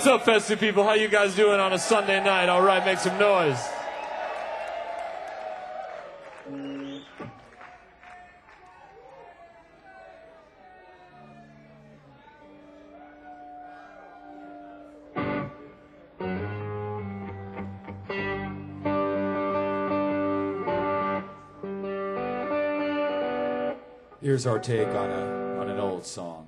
What's up, Festy people? How you guys doing on a Sunday night? All right, make some noise. Here's our take on an old song.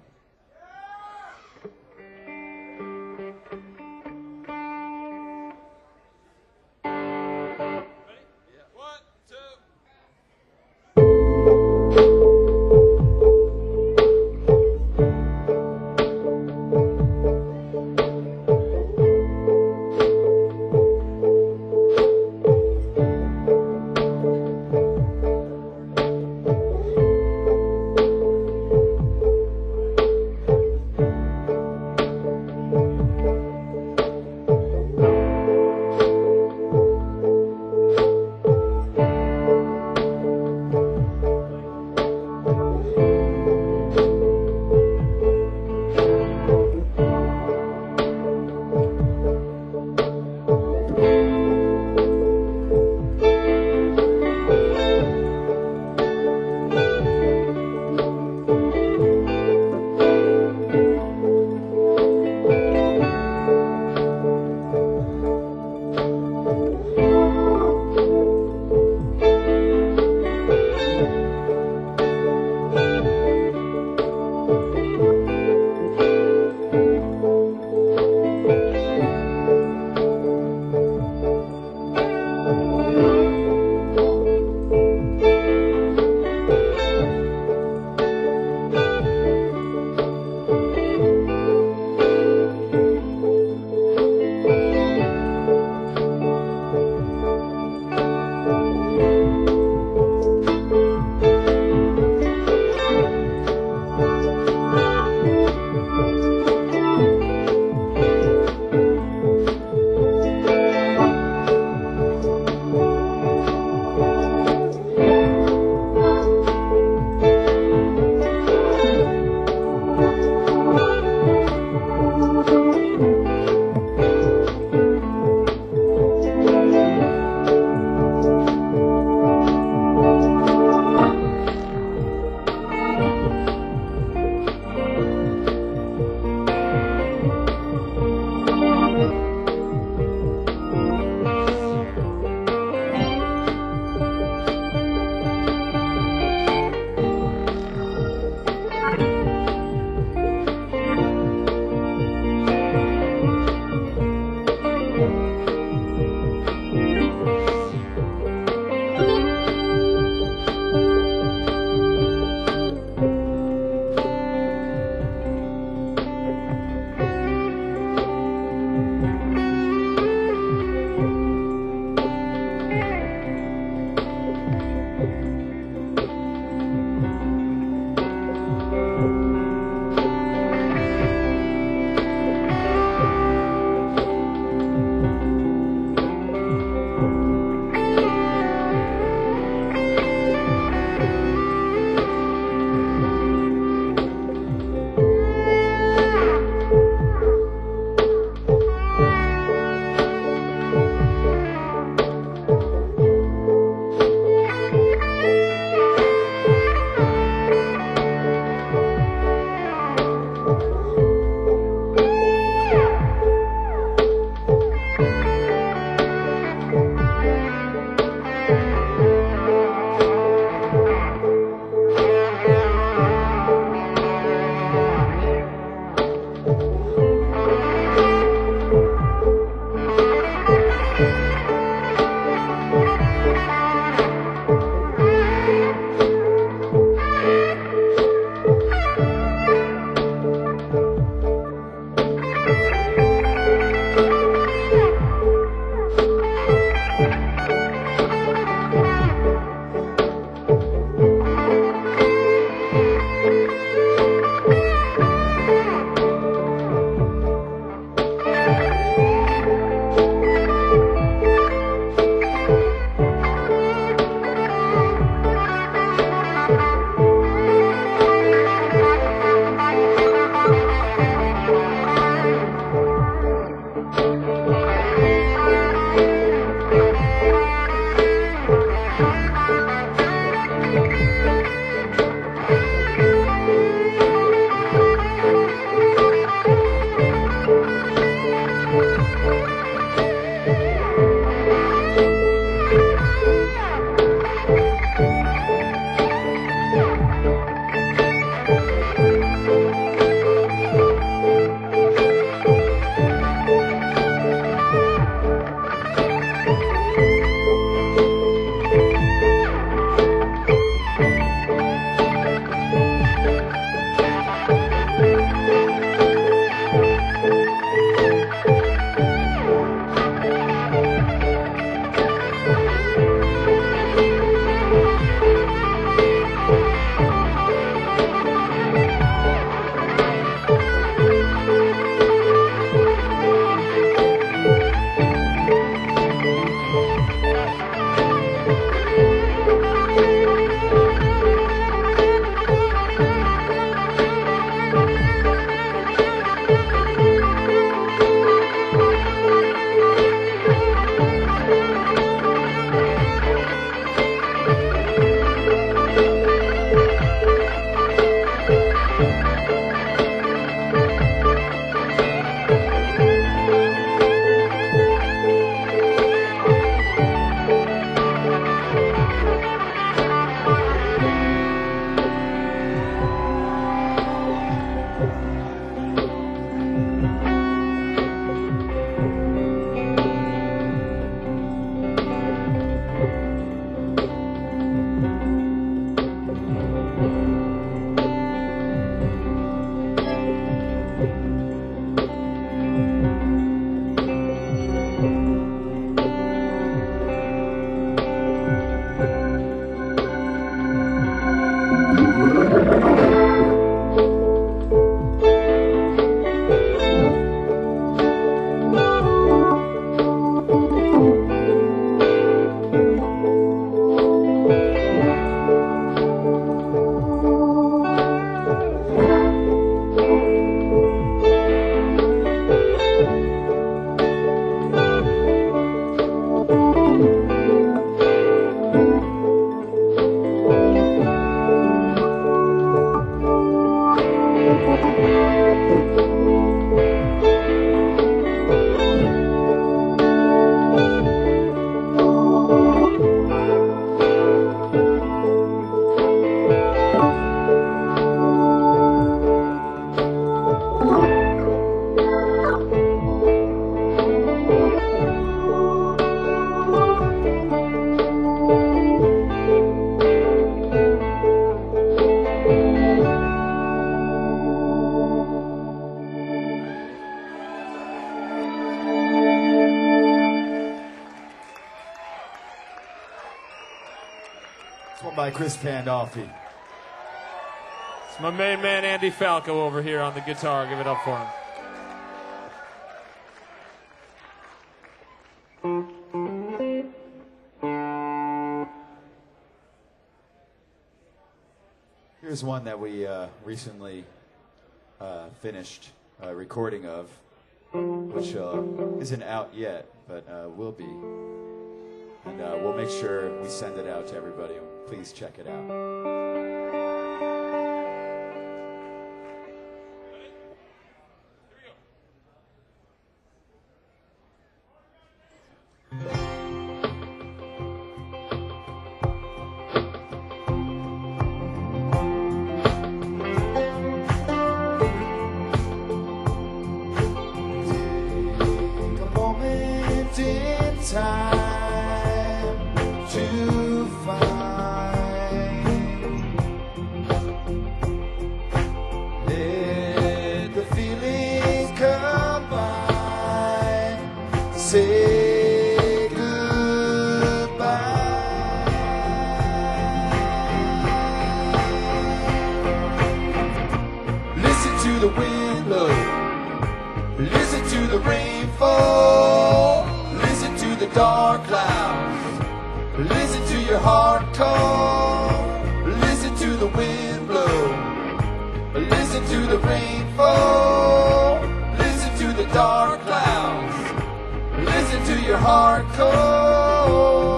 One by Chris Pandolfi. It's my main man, Andy Falco, over here on the guitar. Give it up for him. Here's one that we recently finished a recording of, which isn't out yet, but will be. And we'll make sure we send it out to everybody. Please check it out. Say goodbye. Listen to the wind blow. Listen to the rain fall. Listen to the dark clouds. Listen to your heart call. Listen to the wind blow. Listen to the rain fall. Listen to the dark clouds. listen to your heart call.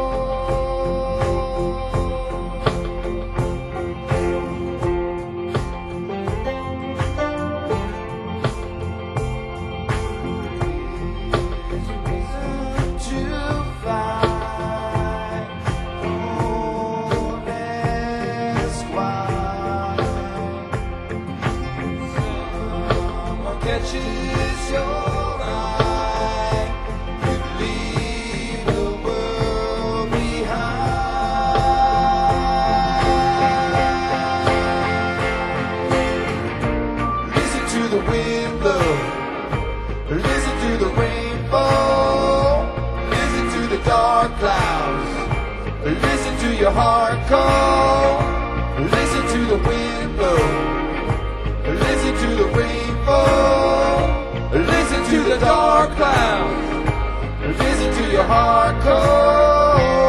Catches your eye, you leave the world behind. Listen to the wind blow, listen to the rainbow, listen to the dark clouds, listen to your heart call, listen to the wind blow, listen to the rainbow, listen to the dark clouds, listen to your heart call.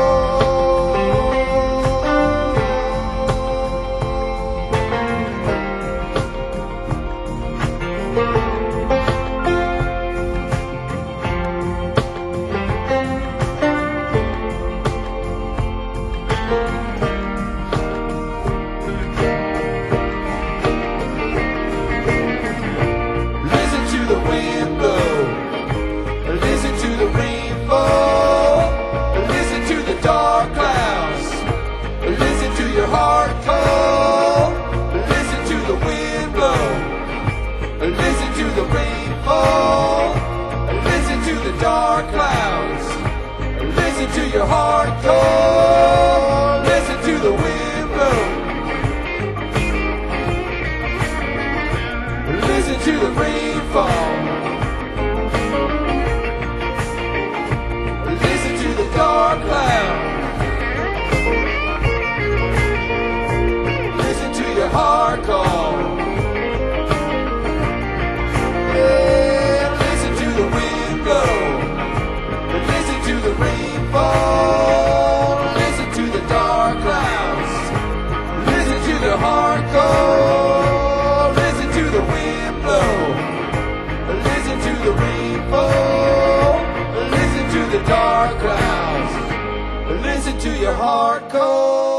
Dark clouds, listen to your heart call, listen to the wind blow, listen to the rainfall, listen to the dark clouds, listen to your heart call, yeah, listen to the wind blow. Listen to the rainfall, listen to the dark clouds, listen to the heart call, listen to the wind blow, listen to the rainfall, listen to the dark clouds, listen to your heart call.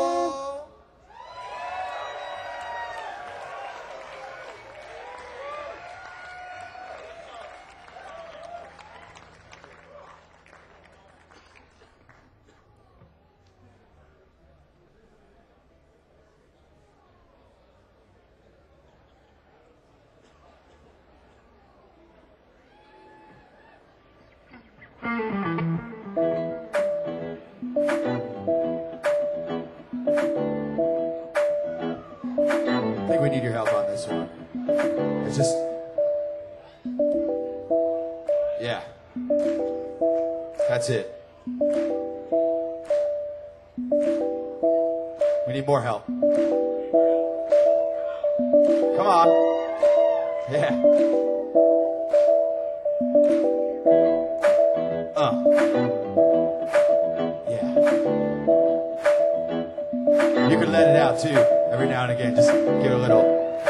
I think we need your help on this one. It's just... yeah. That's it. We need more help. Come on. Yeah. Yeah. You can let it out too. Every now and again, just give a little,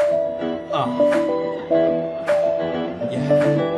yeah.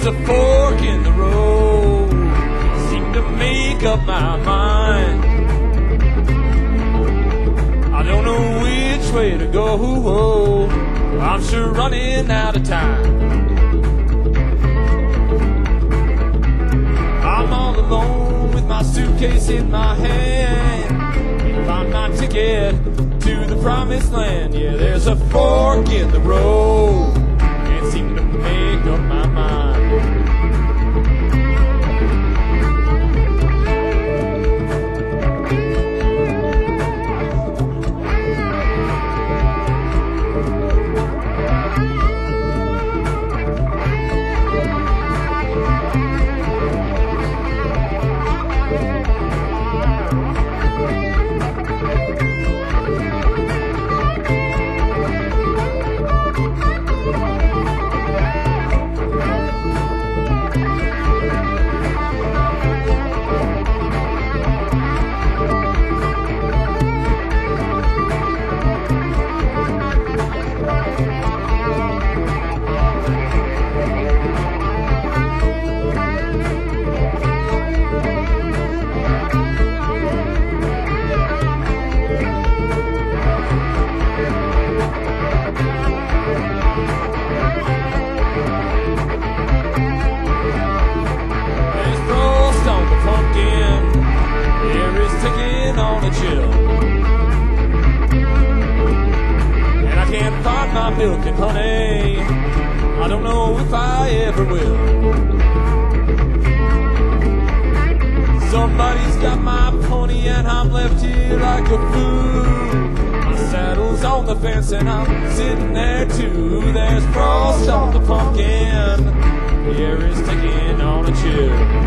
there's a fork in the road. Seem to make up my mind. I don't know which way to go. I'm sure running out of time. I'm all alone with my suitcase in my hand. Can't find my ticket to the promised land. Yeah, there's a fork in the road. Can't seem to make up my mind. Milk and honey, I don't know if I ever will. Somebody's got my pony and I'm left here like a fool. My saddle's on the fence and I'm sitting there too. There's frost on the pumpkin, the air is taking on a chill.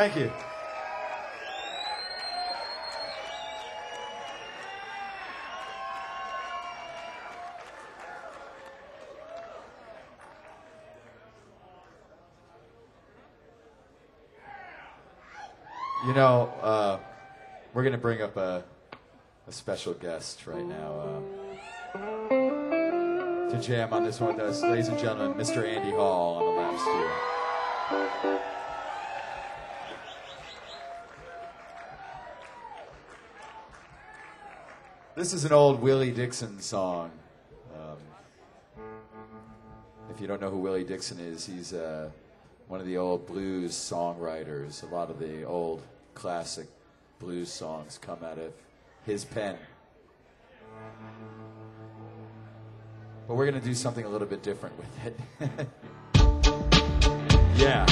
Thank you. You know, we're going to bring up a special guest right now to jam on this one with us. Ladies and gentlemen, Mr. Andy Hall on the lap steel. This is an old Willie Dixon song. If you don't know who Willie Dixon is, he's one of the old blues songwriters. A lot of the old classic blues songs come out of his pen. But we're going to do something a little bit different with it. Yeah.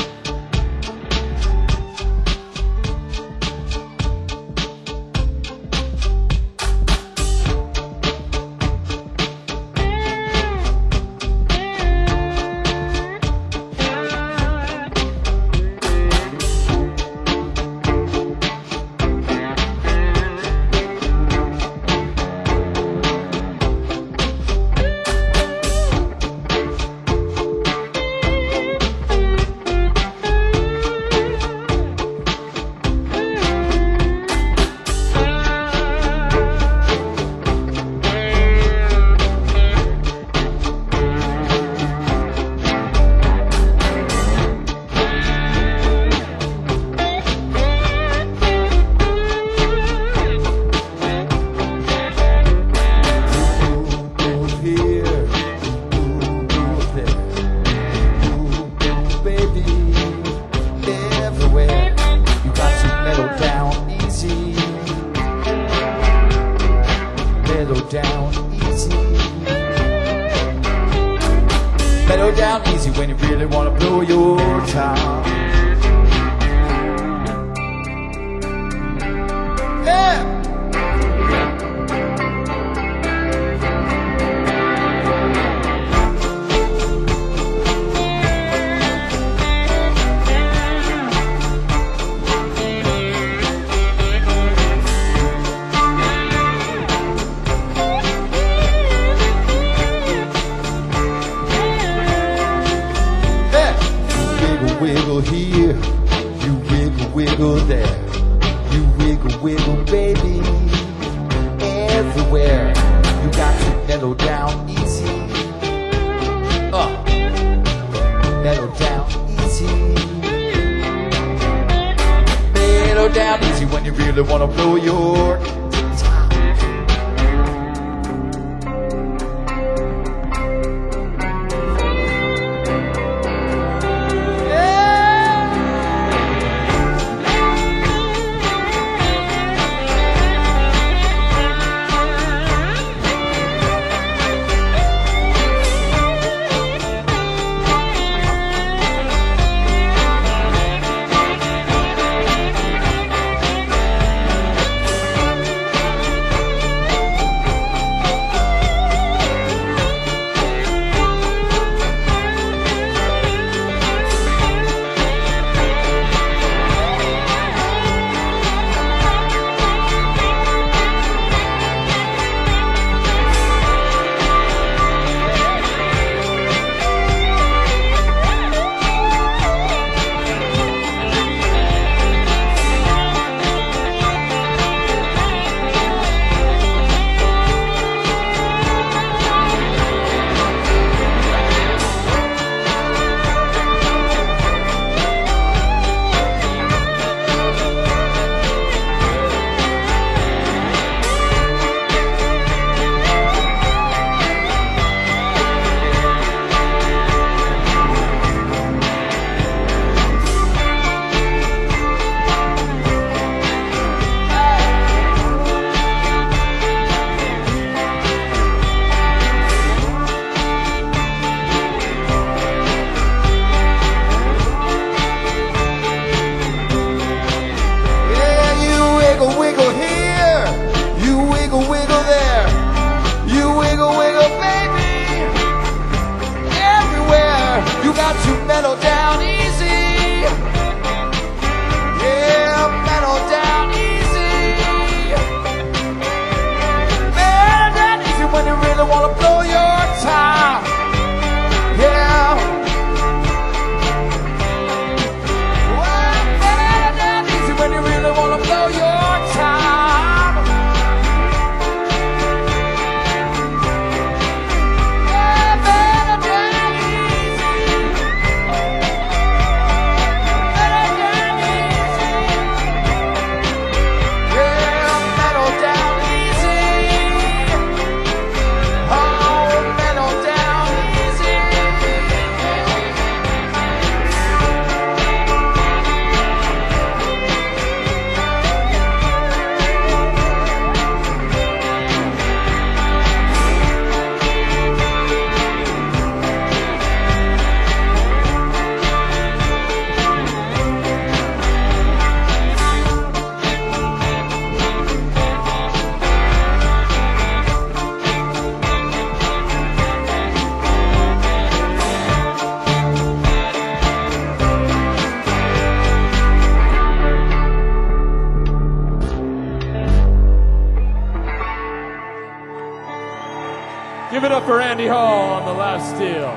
up for Andy Hall on the last steel.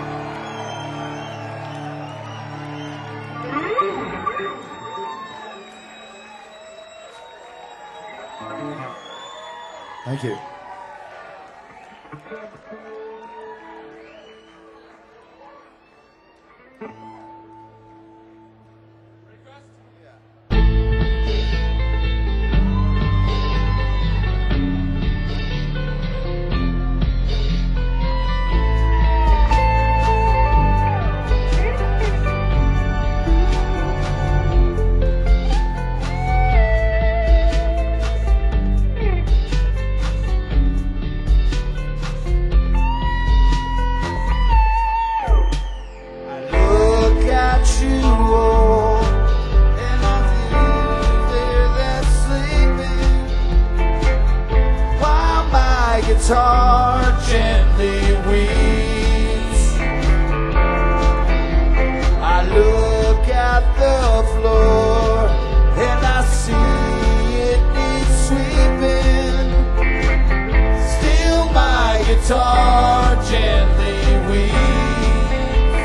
Thank you. Guitar gently weeps. I look at the floor and I see it needs sweeping. Still my guitar gently weeps.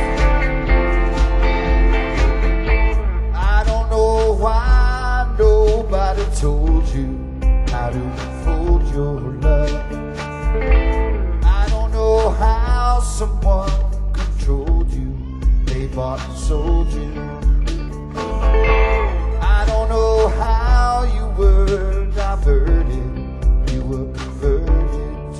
I don't know why nobody told you how to fold your love. I don't know how someone controlled you. They bought and sold you. I don't know how you were diverted. You were converted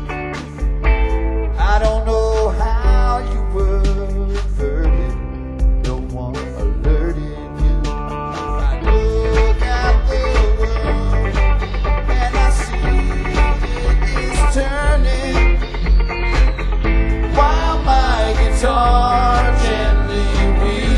to. I don't know how you were inverted. No one alerted you. I look at the world and I see it is turning. While my guitar gently weeps.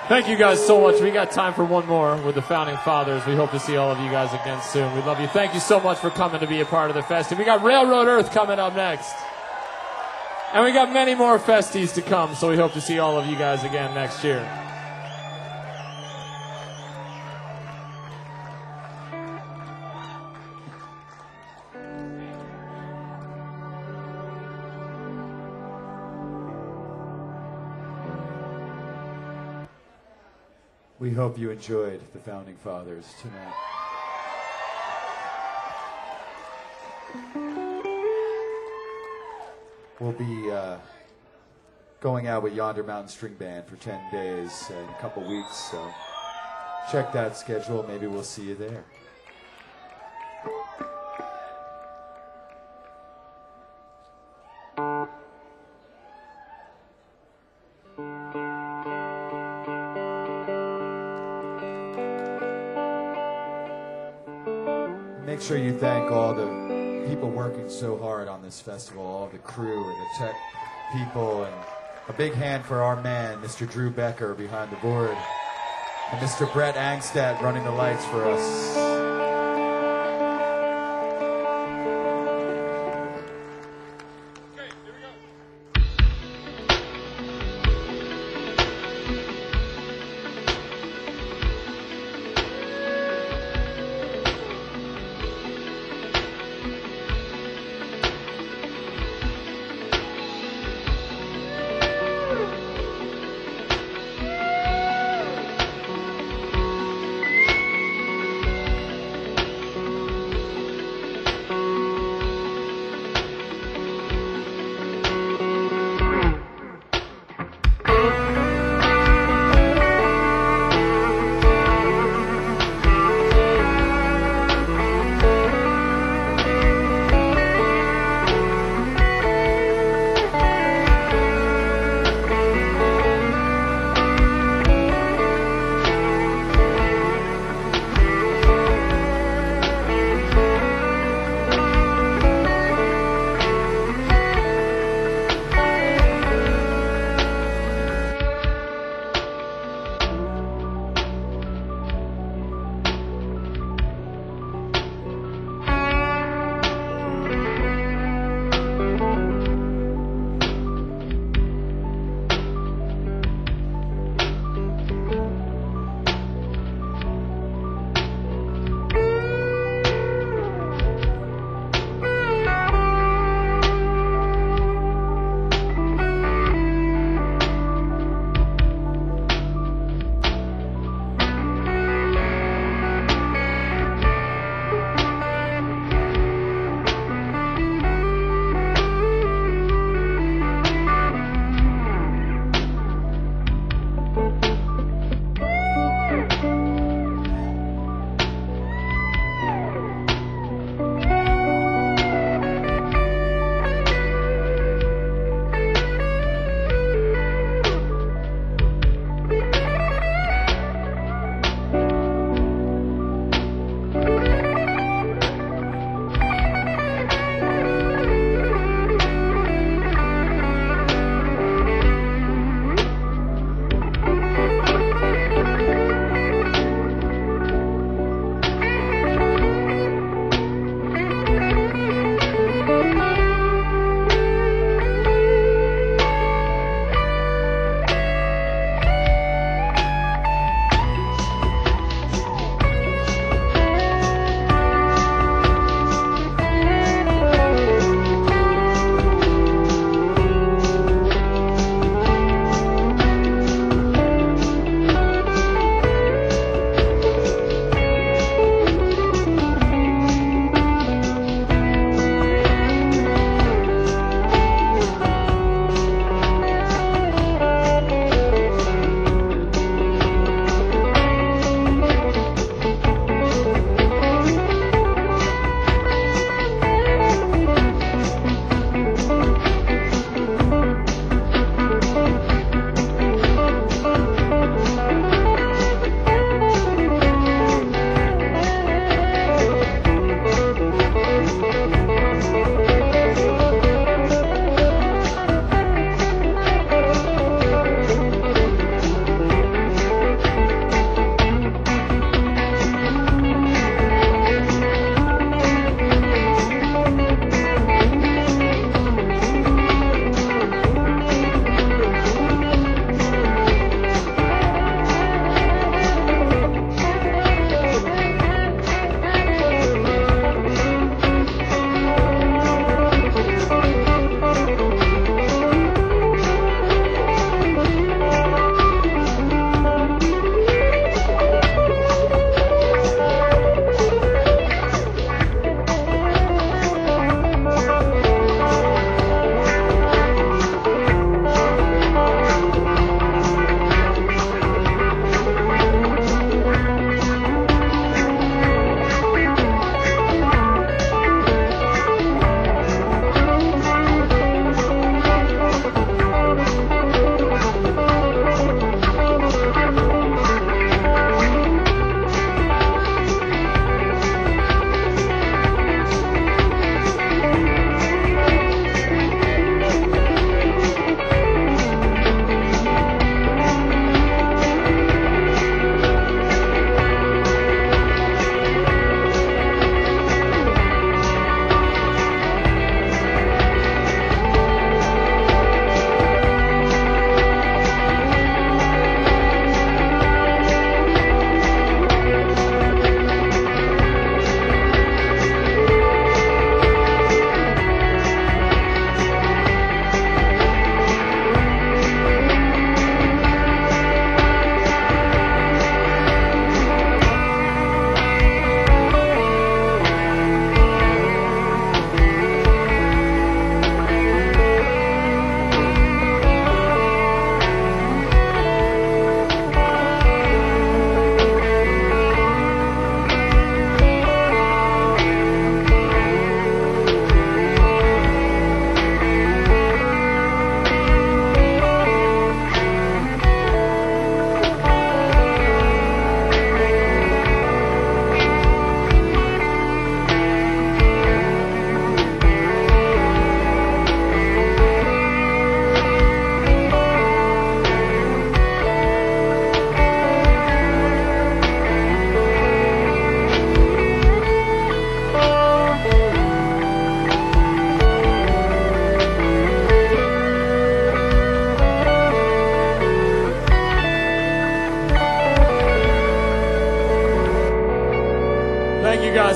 Thank you guys so much. We got time for one more with the Founding Fathers. We hope to see all of you guys again soon. We love you. Thank you so much for coming to be a part of the festival. We got Railroad Earth coming up next. And we got many more festies to come, so we hope to see all of you guys again next year. We hope you enjoyed the Founding Fathers tonight. We'll be going out with Yonder Mountain String Band for 10 days in a couple weeks, so check that schedule. Maybe we'll see you there. Make sure you thank all the people working so hard on this festival, all the crew and the tech people, and a big hand for our man, Mr. Drew Becker, behind the board, and Mr. Brett Angstadt running the lights for us.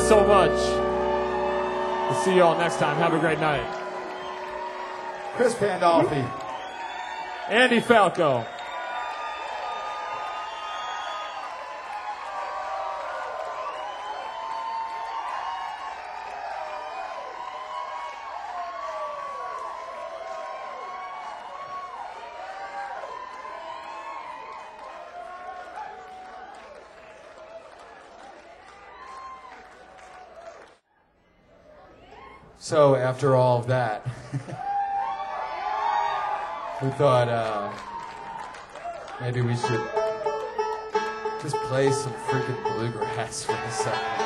so much. We'll see you all next time. Have a great night. Chris Pandolfi. Andy Falco. So after all of that, we thought maybe we should just play some freaking bluegrass for a second.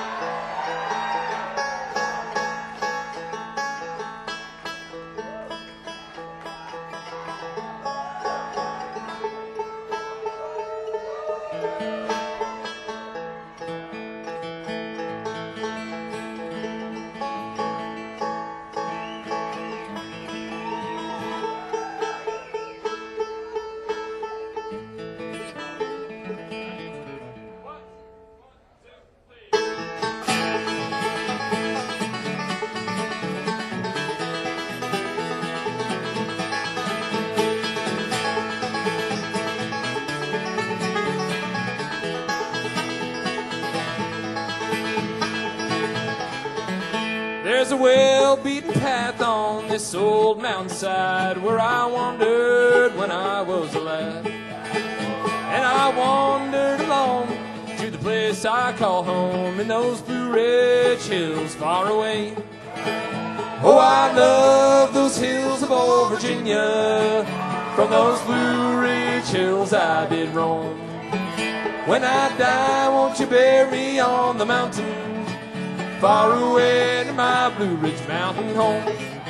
There's a well-beaten path on this old mountainside where I wandered when I was a lad. And I wandered along to the place I call home in those Blue Ridge Hills far away. Oh, I love those hills of old Virginia. From those Blue Ridge Hills I did roam. When I die, won't you bury me on the mountain far away to my Blue Ridge Mountain home?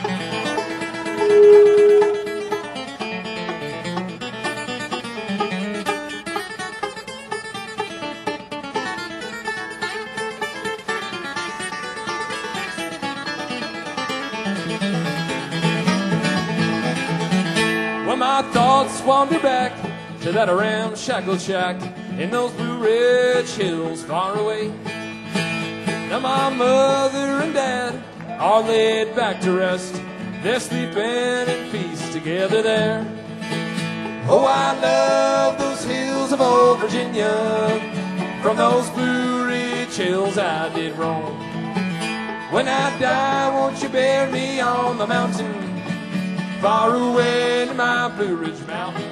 When my thoughts wander back to that ramshackle shack in those Blue Ridge Hills far away, now my mother and dad are laid back to rest. They're sleeping in peace together there. Oh, I love those hills of old Virginia. From those Blue Ridge Hills I did roam. When I die, won't you bury me on the mountain far away to my Blue Ridge Mountain?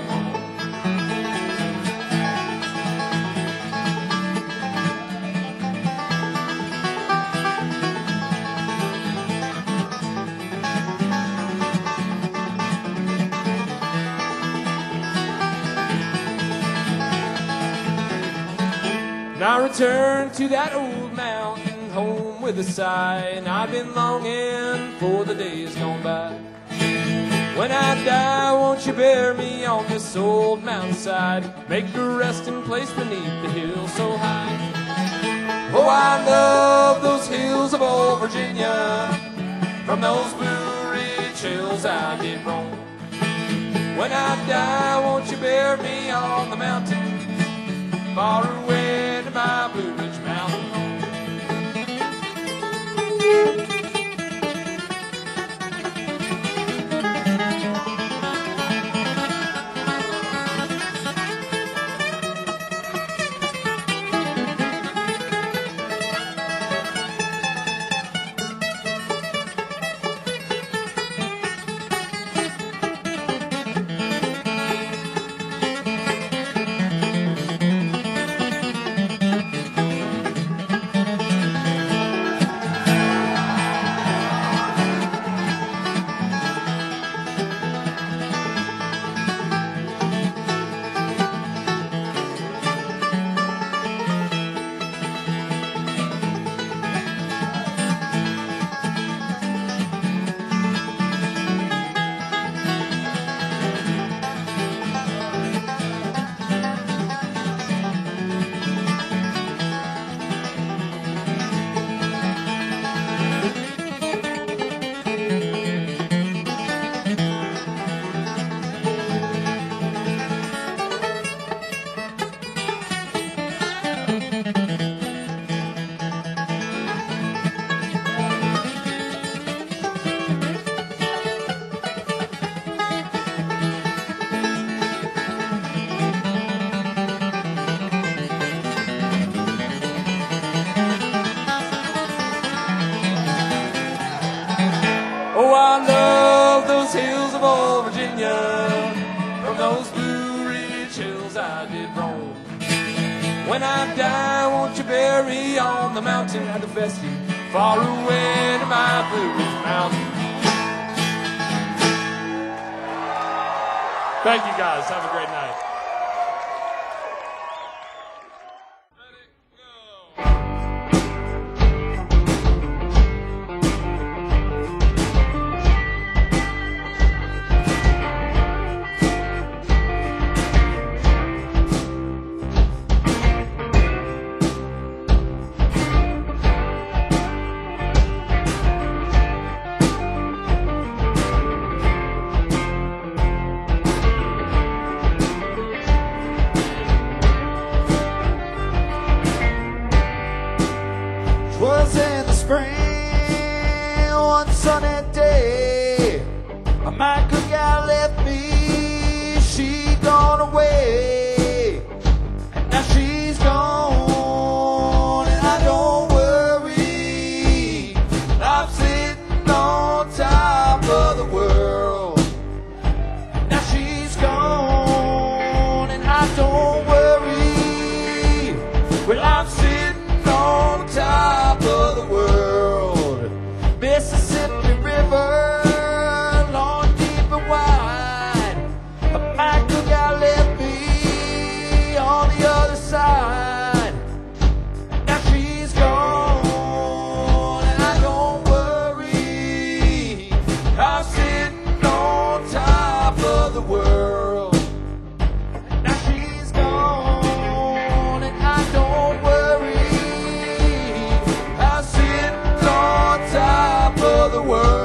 Now return to that old mountain home with a sigh, and I've been longing for the days gone by. When I die, won't you bury me on this old mountainside, make a resting place beneath the hill so high. Oh, I love those hills of old Virginia. From those Blue Ridge Hills I did roam. When I die, won't you bury me on the mountain far away to my Blue Ridge Mountain home? of old Virginia, from those Blue Ridge hills I did roam. When I die, won't you bury on the mountain at the festive, far away to my Blue Ridge Mountain. Thank you guys. Have a great night. Was in the spring, one sunny day, my good gal left me, she gone away, and now she's gone, and I don't worry, I'm sitting on top of the world, now she's gone, and I don't worry, well I'm sitting on top of the world. Mississippi River, long, deep and wide. My good gal left me on the other side. Now she's gone, and I don't worry. I'm sitting on top of the world. Now she's gone, and I don't worry. I'm sitting on top of the world.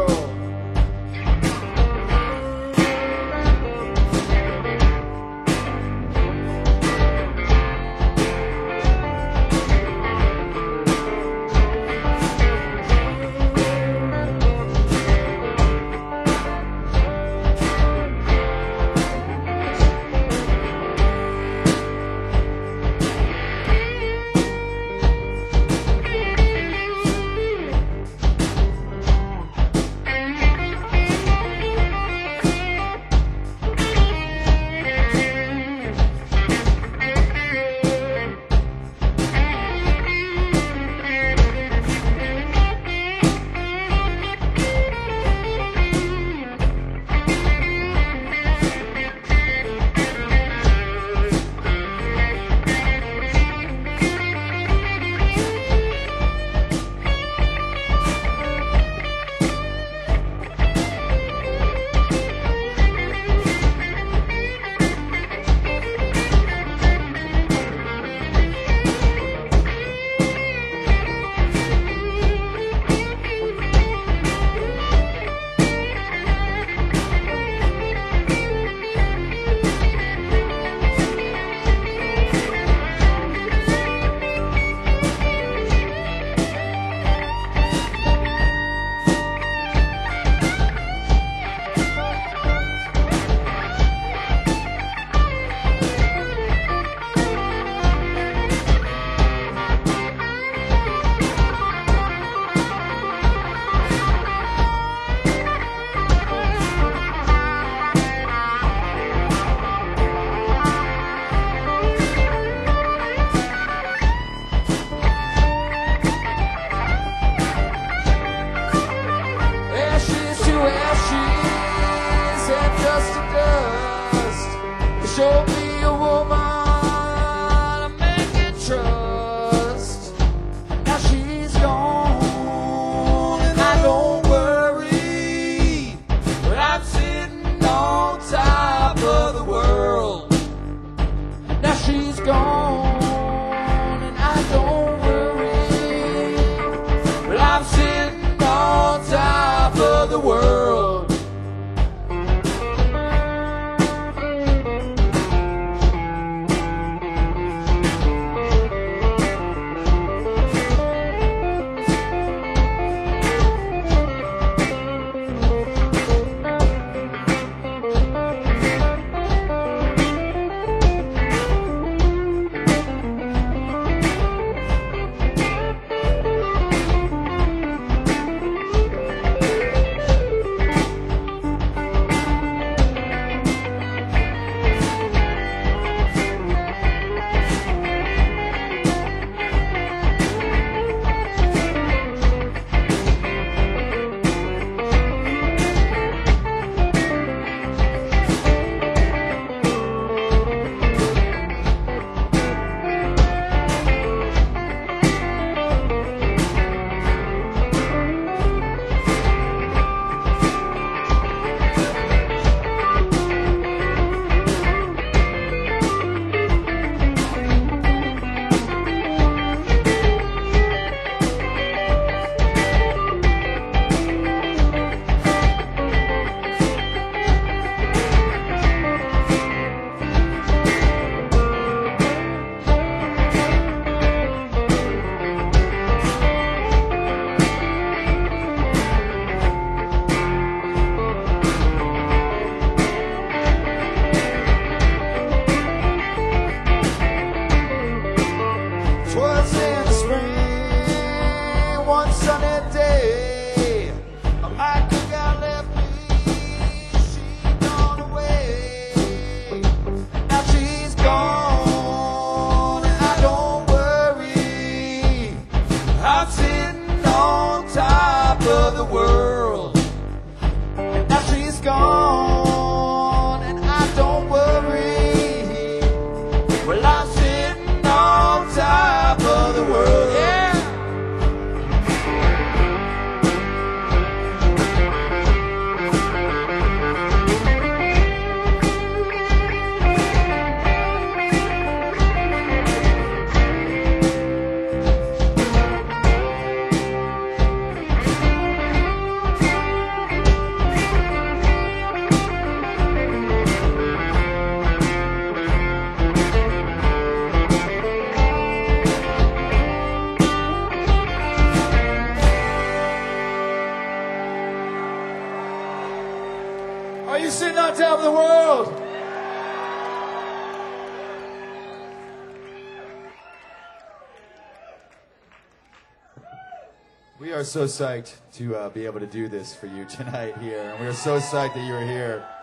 Show me a woman a man can trust. Now she's gone, and I don't worry. But I'm sitting on top of the world. Now she's gone, and I don't worry. But I'm sitting on top of the world. We are so psyched to be able to do this for you tonight here, and we are so psyched that you are here.